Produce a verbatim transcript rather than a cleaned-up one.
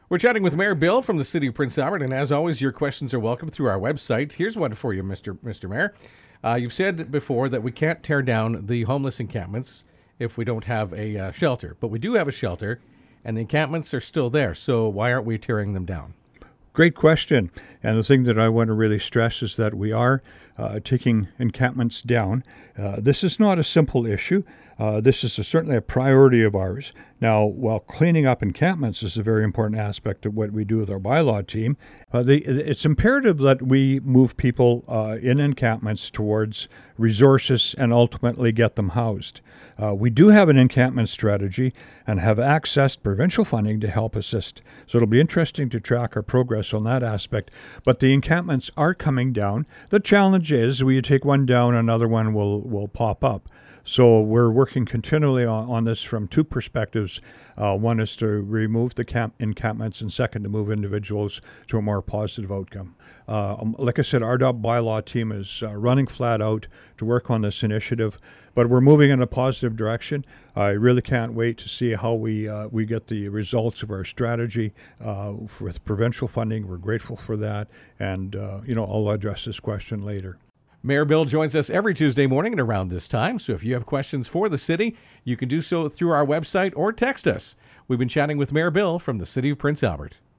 We're chatting with Mayor Bill from the City of Prince Albert, and as always, your questions are welcome through our website. Here's one for you, Mister Mister Mayor. Uh, you've said before that we can't tear down the homeless encampments if we don't have a uh, shelter, but we do have a shelter, and the encampments are still there. So why aren't we tearing them down? Great question. And the thing that I want to really stress is that we are uh, taking encampments down. Uh, this is not a simple issue. Uh, this is a, certainly a priority of ours. Now, while cleaning up encampments is a very important aspect of what we do with our bylaw team, uh, the, it's imperative that we move people uh, in encampments towards resources and ultimately get them housed. Uh, we do have an encampment strategy and have accessed provincial funding to help assist. So it'll be interesting to track our progress on that aspect. But the encampments are coming down. The challenge is, when you take one down, another one will, will pop up. So we're working continually on, on this from two perspectives. Uh, one is to remove the camp encampments, and second, to move individuals to a more positive outcome. Uh, um, like I said, our bylaw team is uh, running flat out to work on this initiative, but we're moving in a positive direction. I really can't wait to see how we uh, we get the results of our strategy uh, with provincial funding. We're grateful for that, and uh, you know, I'll address this question later. Mayor Bill joins us every Tuesday morning at around this time, so if you have questions for the city, you can do so through our website or text us. We've been chatting with Mayor Bill from the City of Prince Albert.